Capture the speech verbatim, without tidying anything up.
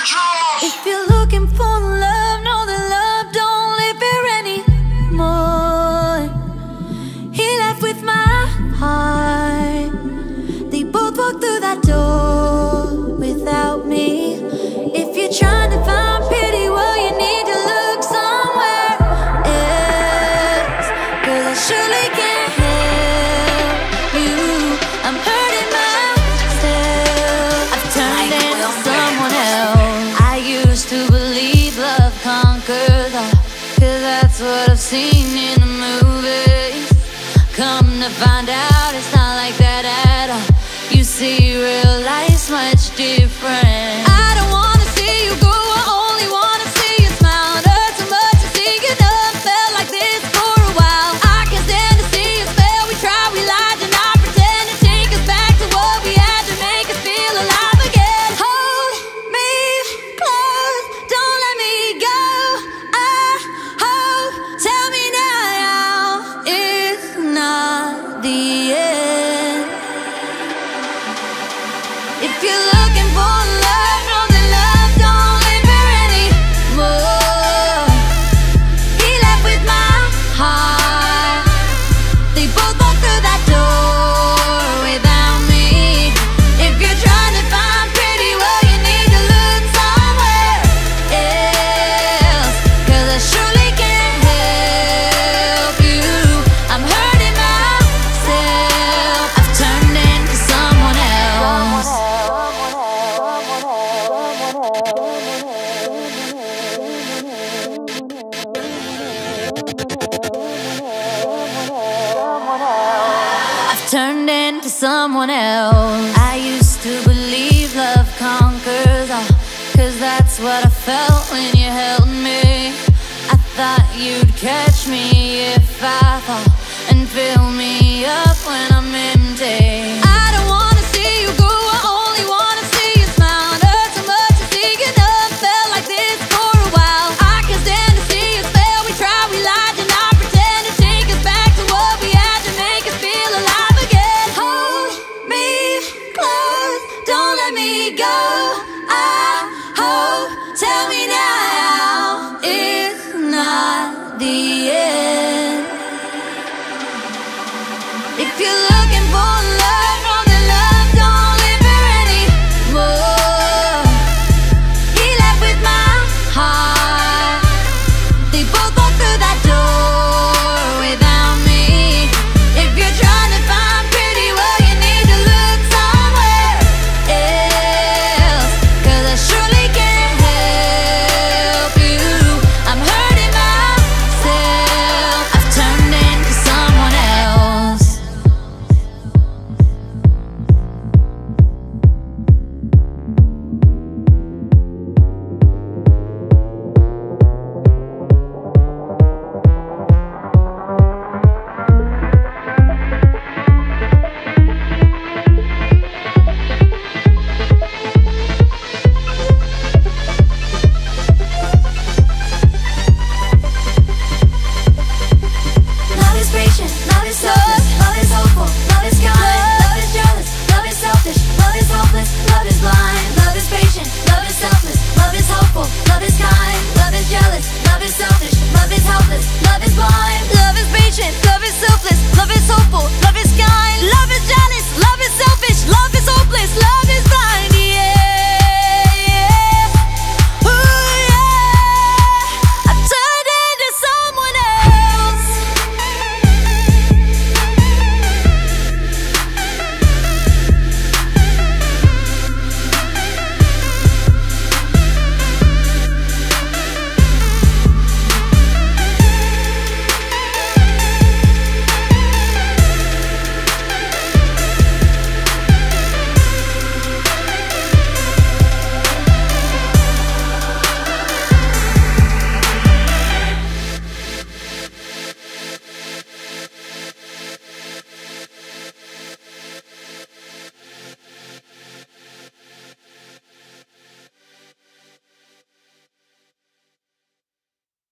If you're looking for love, know that love don't live here anymore. He left with my heart. They both walked through that door without me. If you're trying to find pity, well, you need to look somewhere else, 'cause I surely can't help you. I'm hurting myself. I've turned into someone else. I used to believe love conquers all, 'cause that's what I've seen in the movies. Come to find out it's not like that at all. You see, real life's much different. I don't wanna see you go, I only wanna see you smile. It hurts so much to see you done, felt like this for a while. I can't stand to see you fail. We try, we lied, and I pretend to take us back to what we had to make us feel alive again. Hold me close, don't let me go. I hope, tell me now, it's not the end. If you're looking for love, know that love don't live here anymore. He left with my heart. They both walked through that door without me. If you're trying to find pity, well, you need to look somewhere else, 'cause I surely can't help you. I'm hurting myself. I've turned into someone else. I've turned into someone else.